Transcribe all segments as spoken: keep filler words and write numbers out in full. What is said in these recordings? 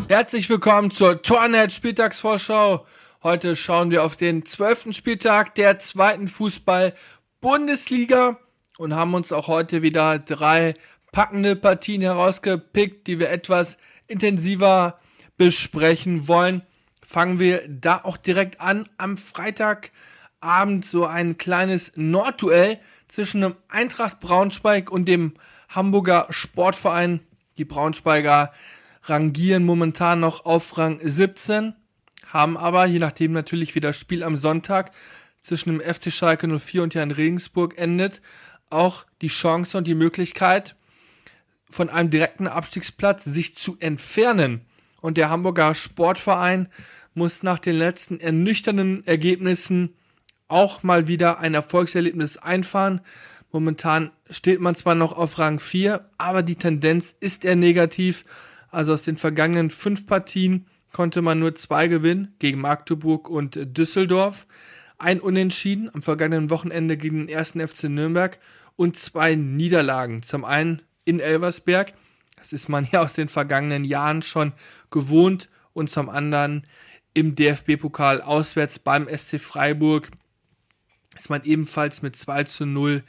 Herzlich willkommen zur Tornet Spieltagsvorschau. Heute schauen wir auf den zwölften Spieltag der zweiten Fußball-Bundesliga und haben uns auch heute wieder drei packende Partien herausgepickt, die wir etwas intensiver besprechen wollen. Fangen wir da auch direkt an. Am Freitagabend so ein kleines Nordduell zwischen dem Eintracht Braunschweig und dem Hamburger Sportverein. Die Braunschweiger rangieren momentan noch auf Rang siebzehn, haben aber, je nachdem natürlich wie das Spiel am Sonntag zwischen dem F C Schalke null vier und Jan Regensburg endet, auch die Chance und die Möglichkeit, von einem direkten Abstiegsplatz sich zu entfernen. Und der Hamburger Sportverein muss nach den letzten ernüchternden Ergebnissen auch mal wieder ein Erfolgserlebnis einfahren. Momentan steht man zwar noch auf Rang vier, aber die Tendenz ist eher negativ. Also aus den vergangenen fünf Partien konnte man nur zwei gewinnen, gegen Magdeburg und Düsseldorf. Ein Unentschieden am vergangenen Wochenende gegen den ersten F C Nürnberg und zwei Niederlagen. Zum einen in Elversberg, das ist man ja aus den vergangenen Jahren schon gewohnt, und zum anderen im D F B-Pokal auswärts beim S C Freiburg ist man ebenfalls mit zwei zu null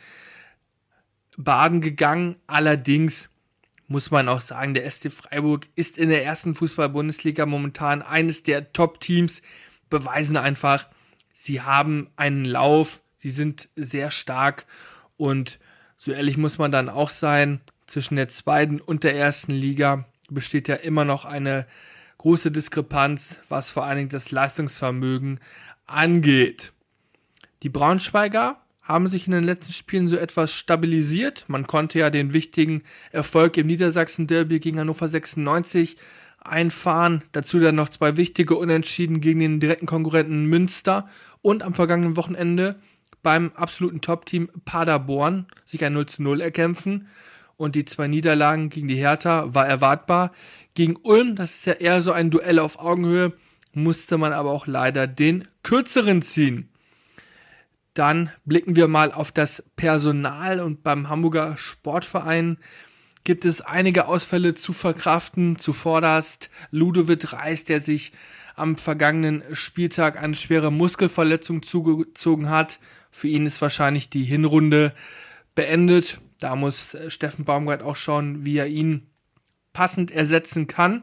baden gegangen. Allerdings muss man auch sagen, der S C Freiburg ist in der ersten Fußball-Bundesliga momentan eines der Top-Teams, beweisen einfach, sie haben einen Lauf, sie sind sehr stark, und so ehrlich muss man dann auch sein, zwischen der zweiten und der ersten Liga besteht ja immer noch eine große Diskrepanz, was vor allen Dingen das Leistungsvermögen angeht. Die Braunschweiger haben sich in den letzten Spielen so etwas stabilisiert. Man konnte ja den wichtigen Erfolg im Niedersachsen-Derby gegen Hannover sechsundneunzig einfahren. Dazu dann noch zwei wichtige Unentschieden gegen den direkten Konkurrenten Münster und am vergangenen Wochenende beim absoluten Top-Team Paderborn sich ein null zu null erkämpfen. Und die zwei Niederlagen gegen die Hertha war erwartbar. Gegen Ulm, das ist ja eher so ein Duell auf Augenhöhe, musste man aber auch leider den kürzeren ziehen. Dann blicken wir mal auf das Personal, und beim Hamburger Sportverein gibt es einige Ausfälle zu verkraften. Zuvorderst Ludovic Reis, der sich am vergangenen Spieltag eine schwere Muskelverletzung zugezogen hat. Für ihn ist wahrscheinlich die Hinrunde beendet. Da muss Steffen Baumgart auch schauen, wie er ihn passend ersetzen kann.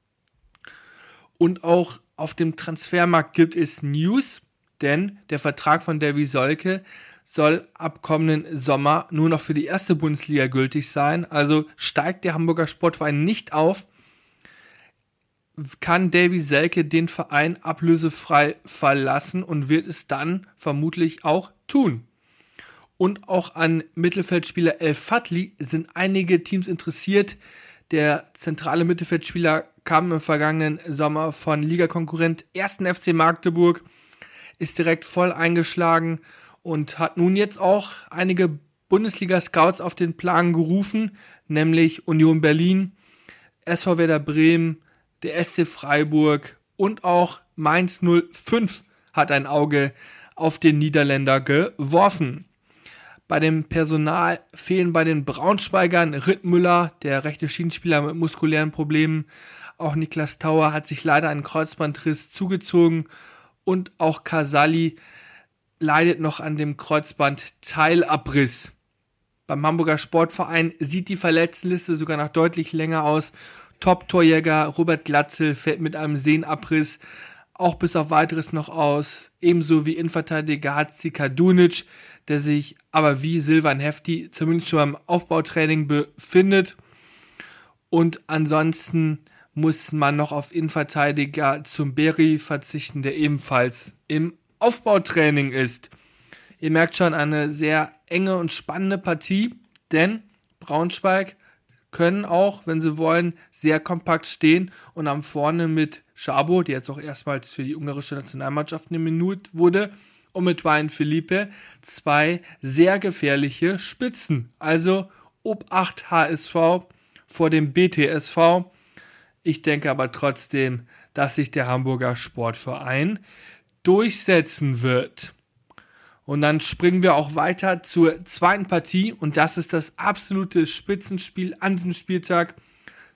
Und auch auf dem Transfermarkt gibt es News. Denn der Vertrag von Davy Selke soll ab kommenden Sommer nur noch für die erste Bundesliga gültig sein. Also steigt der Hamburger Sportverein nicht auf, kann Davy Selke den Verein ablösefrei verlassen und wird es dann vermutlich auch tun. Und auch an Mittelfeldspieler El Fadli sind einige Teams interessiert. Der zentrale Mittelfeldspieler kam im vergangenen Sommer von Ligakonkurrent ersten F C Magdeburg, ist direkt voll eingeschlagen und hat nun jetzt auch einige Bundesliga-Scouts auf den Plan gerufen, nämlich Union Berlin, S V Werder Bremen, der S C Freiburg und auch Mainz null fünf hat ein Auge auf den Niederländer geworfen. Bei dem Personal fehlen bei den Braunschweigern Rittmüller, der rechte Schienenspieler mit muskulären Problemen. Auch Niklas Tauer hat sich leider einen Kreuzbandriss zugezogen. Und auch Casali leidet noch an dem Kreuzbandteilabriss. Beim Hamburger Sportverein sieht die Verletztenliste sogar noch deutlich länger aus. Top-Torjäger Robert Glatzel fällt mit einem Sehnenabriss auch bis auf weiteres noch aus. Ebenso wie Innenverteidiger Hatzi Kadunic, der sich aber wie Silvan Hefti zumindest schon beim Aufbautraining befindet. Und ansonsten muss man noch auf Innenverteidiger Zumberi verzichten, der ebenfalls im Aufbautraining ist. Ihr merkt schon, eine sehr enge und spannende Partie, denn Braunschweig können auch, wenn sie wollen, sehr kompakt stehen und am vorne mit Szabo, der jetzt auch erstmals für die ungarische Nationalmannschaft nominiert wurde, und mit Ryan Philippe zwei sehr gefährliche Spitzen. Also Obacht H S V vor dem B T S V. Ich denke aber trotzdem, dass sich der Hamburger Sportverein durchsetzen wird. Und dann springen wir auch weiter zur zweiten Partie, und das ist das absolute Spitzenspiel an diesem Spieltag.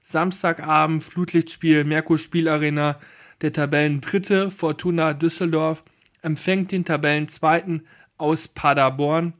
Samstagabend, Flutlichtspiel, Merkur Spielarena. Der Tabellendritte Fortuna Düsseldorf empfängt den Tabellenzweiten aus Paderborn.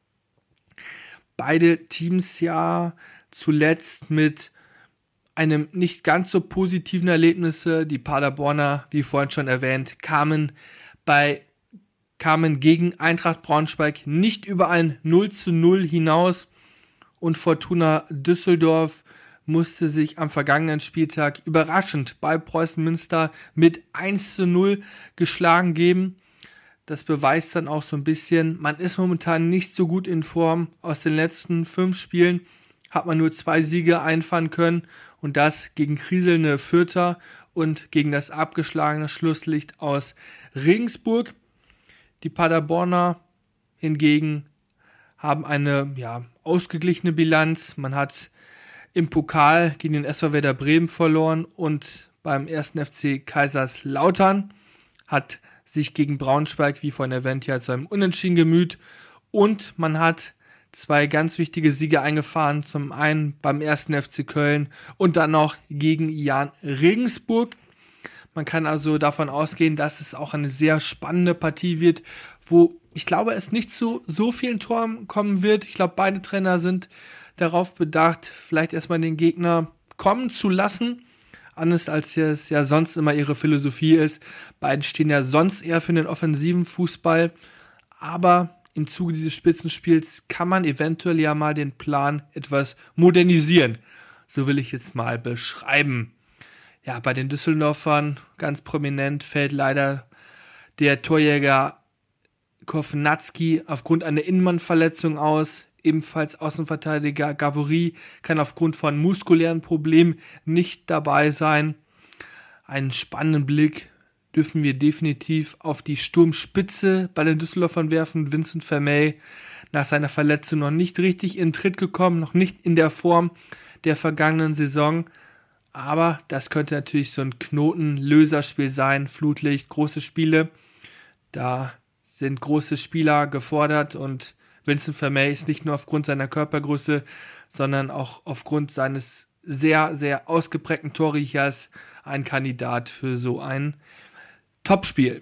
Beide Teams ja zuletzt mit einem nicht ganz so positiven Erlebnisse. Die Paderborner, wie vorhin schon erwähnt, kamen bei kamen gegen Eintracht Braunschweig nicht über ein null zu null hinaus und Fortuna Düsseldorf musste sich am vergangenen Spieltag überraschend bei Preußen Münster mit eins zu null geschlagen geben. Das beweist dann auch so ein bisschen, man ist momentan nicht so gut in Form. Aus den letzten fünf Spielen hat man nur zwei Siege einfahren können und das gegen kriselnde Fürther und gegen das abgeschlagene Schlusslicht aus Regensburg. Die Paderborner hingegen haben eine ja, ausgeglichene Bilanz. Man hat im Pokal gegen den S V Werder Bremen verloren und beim ersten F C Kaiserslautern hat sich gegen Braunschweig, wie vorhin erwähnt, ja zu einem Unentschieden gemüht und man hat zwei ganz wichtige Siege eingefahren, zum einen beim ersten F C Köln und dann noch gegen Jahn Regensburg. Man kann also davon ausgehen, dass es auch eine sehr spannende Partie wird, wo ich glaube, es nicht zu so vielen Toren kommen wird. Ich glaube, beide Trainer sind darauf bedacht, vielleicht erstmal den Gegner kommen zu lassen, anders als es ja sonst immer ihre Philosophie ist. Beide stehen ja sonst eher für den offensiven Fußball, aber im Zuge dieses Spitzenspiels kann man eventuell ja mal den Plan etwas modernisieren. So will ich jetzt mal beschreiben. Ja, bei den Düsseldorfern ganz prominent fällt leider der Torjäger Kovnatski aufgrund einer Innenbandverletzung aus. Ebenfalls Außenverteidiger Gavory kann aufgrund von muskulären Problemen nicht dabei sein. Einen spannenden Blick dürfen wir definitiv auf die Sturmspitze bei den Düsseldorfern werfen. Vincent Vermey, nach seiner Verletzung noch nicht richtig in Tritt gekommen, noch nicht in der Form der vergangenen Saison. Aber das könnte natürlich so ein Knotenlöserspiel sein. Flutlicht, große Spiele. Da sind große Spieler gefordert und Vincent Vermey ist nicht nur aufgrund seiner Körpergröße, sondern auch aufgrund seines sehr, sehr ausgeprägten Torriechers ein Kandidat für so ein Topspiel.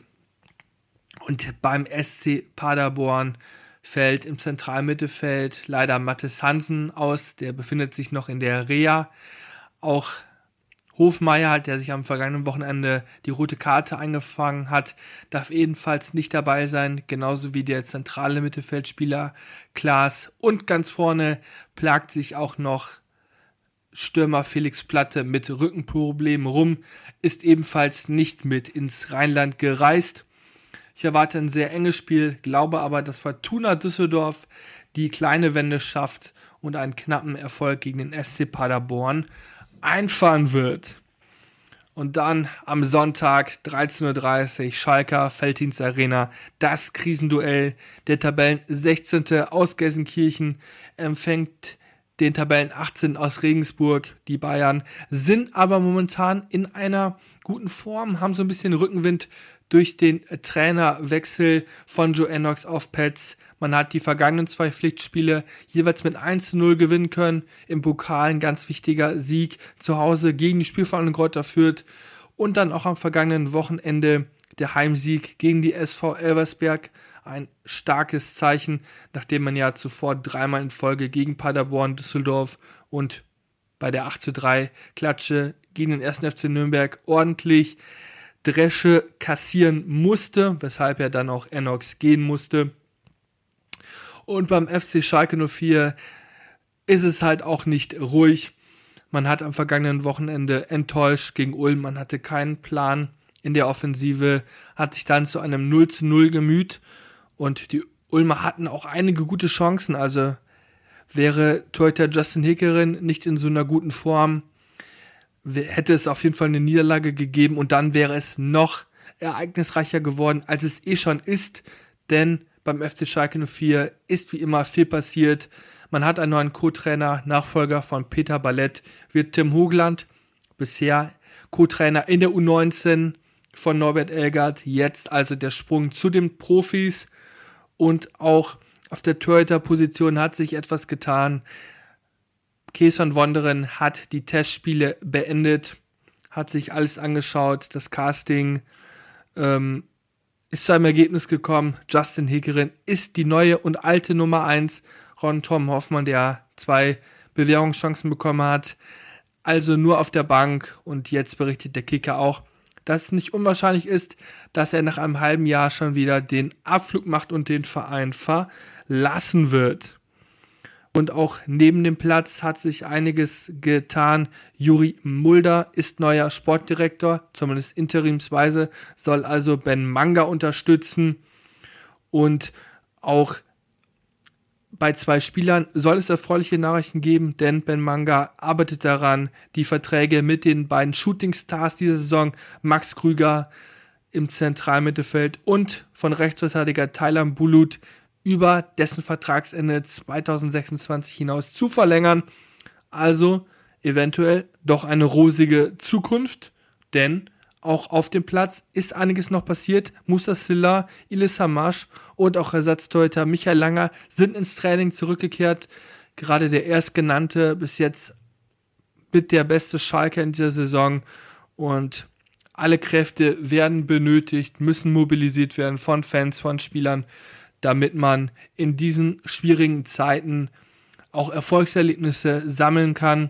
Und beim S C Paderborn fällt im Zentralmittelfeld leider Mathis Hansen aus, der befindet sich noch in der Reha. Auch Hofmeier, halt, der sich am vergangenen Wochenende die rote Karte eingefangen hat, darf ebenfalls nicht dabei sein, genauso wie der zentrale Mittelfeldspieler Klaas. Und ganz vorne plagt sich auch noch Stürmer Felix Platte mit Rückenproblemen rum, ist ebenfalls nicht mit ins Rheinland gereist. Ich erwarte ein sehr enges Spiel, glaube aber, dass Fortuna Düsseldorf die kleine Wende schafft und einen knappen Erfolg gegen den S C Paderborn einfahren wird. Und dann am Sonntag dreizehn Uhr dreißig Schalker Veltins Arena, das Krisenduell. Der Tabellen sechzehnte aus Gelsenkirchen empfängt den Tabellen achtzehnten aus Regensburg. Die Bayern sind aber momentan in einer guten Form, haben so ein bisschen Rückenwind durch den Trainerwechsel von Joe Ennox auf Petz. Man hat die vergangenen zwei Pflichtspiele jeweils mit eins zu null gewinnen können. Im Pokal ein ganz wichtiger Sieg zu Hause gegen die Spielvereinigung Greuther Fürth. Und dann auch am vergangenen Wochenende der Heimsieg gegen die S V Elversberg. Ein starkes Zeichen, nachdem man ja zuvor dreimal in Folge gegen Paderborn, Düsseldorf und bei der acht zu drei Klatsche gegen den ersten F C Nürnberg ordentlich Dresche kassieren musste, weshalb er dann auch Ennox gehen musste. Und beim F C Schalke null vier ist es halt auch nicht ruhig. Man hat am vergangenen Wochenende enttäuscht gegen Ulm, man hatte keinen Plan in der Offensive, hat sich dann zu einem null zu null gemüht und die Ulmer hatten auch einige gute Chancen, also wäre Torhüter Justin Hickerin nicht in so einer guten Form, hätte es auf jeden Fall eine Niederlage gegeben und dann wäre es noch ereignisreicher geworden, als es eh schon ist, denn beim F C Schalke null vier ist wie immer viel passiert. Man hat einen neuen Co-Trainer, Nachfolger von Peter Ballett, wird Tim Hogland, bisher Co-Trainer in der U neunzehn von Norbert Elgert, jetzt also der Sprung zu den Profis und auch auf der Torhüter-Position hat sich etwas getan. Kees van Wonderen hat die Testspiele beendet, hat sich alles angeschaut, das Casting ähm, ist zu einem Ergebnis gekommen. Justin Hickerin ist die neue und alte Nummer eins. Ron Tom Hoffmann, der zwei Bewährungschancen bekommen hat, also nur auf der Bank. Und jetzt berichtet der Kicker auch, dass es nicht unwahrscheinlich ist, dass er nach einem halben Jahr schon wieder den Abflug macht und den Verein verlassen wird. Und auch neben dem Platz hat sich einiges getan. Juri Mulder ist neuer Sportdirektor, zumindest interimsweise, soll also Ben Manga unterstützen. Und auch bei zwei Spielern soll es erfreuliche Nachrichten geben, denn Ben Manga arbeitet daran, die Verträge mit den beiden Shootingstars dieser Saison, Max Krüger im Zentralmittelfeld und von Rechtsverteidiger Tyler Bulut, über dessen Vertragsende zwanzig sechsundzwanzig hinaus zu verlängern. Also eventuell doch eine rosige Zukunft, denn auch auf dem Platz ist einiges noch passiert. Musa Silla, Ilis Hamash und auch Ersatztorhüter Michael Langer sind ins Training zurückgekehrt. Gerade der erstgenannte bis jetzt mit der beste Schalker in dieser Saison. Und alle Kräfte werden benötigt, müssen mobilisiert werden von Fans, von Spielern, damit man in diesen schwierigen Zeiten auch Erfolgserlebnisse sammeln kann.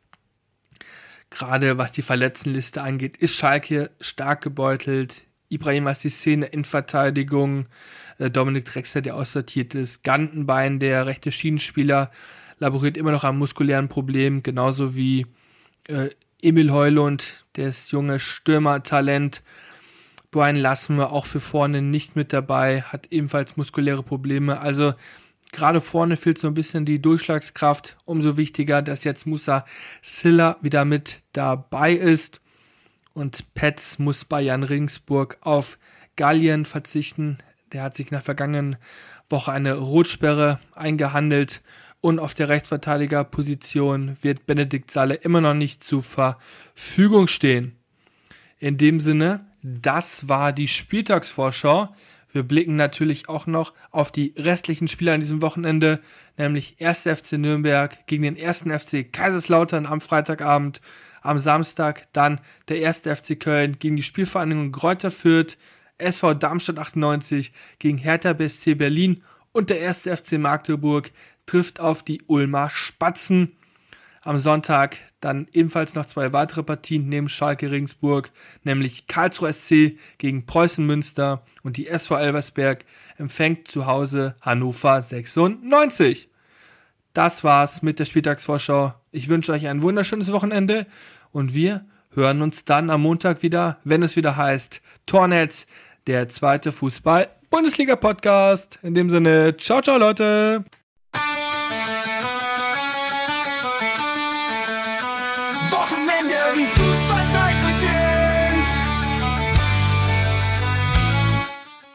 Gerade was die Verletztenliste angeht, ist Schalke stark gebeutelt. Ibrahim Cissé in der Innenverteidigung, äh, Dominik Drexler, der aussortiert ist, Gantenbein, der rechte Schienenspieler, laboriert immer noch am muskulären Problem, genauso wie äh, Emil Heulund, das junge Stürmertalent. Brian Lassmer auch für vorne nicht mit dabei, hat ebenfalls muskuläre Probleme. Also gerade vorne fehlt so ein bisschen die Durchschlagskraft. Umso wichtiger, dass jetzt Musa Silla wieder mit dabei ist. Und Petz muss bei Jan Regensburg auf Gallien verzichten. Der hat sich nach vergangenen Woche eine Rotsperre eingehandelt. Und auf der Rechtsverteidigerposition wird Benedikt Salle immer noch nicht zur Verfügung stehen. In dem Sinne, das war die Spieltagsvorschau. Wir blicken natürlich auch noch auf die restlichen Spiele an diesem Wochenende, nämlich erster F C Nürnberg gegen den ersten F C Kaiserslautern am Freitagabend, am Samstag dann der erste F C Köln gegen die Spielvereinigung Greuther Fürth, S V Darmstadt achtundneunzig gegen Hertha B S C Berlin und der erste F C Magdeburg trifft auf die Ulmer Spatzen. Am Sonntag dann ebenfalls noch zwei weitere Partien neben Schalke Regensburg, nämlich Karlsruhe S C gegen Preußen Münster und die S V Elversberg empfängt zu Hause Hannover sechsundneunzig. Das war's mit der Spieltagsvorschau. Ich wünsche euch ein wunderschönes Wochenende und wir hören uns dann am Montag wieder, wenn es wieder heißt Tornetz, der zweite Fußball-Bundesliga-Podcast. In dem Sinne, ciao, ciao Leute!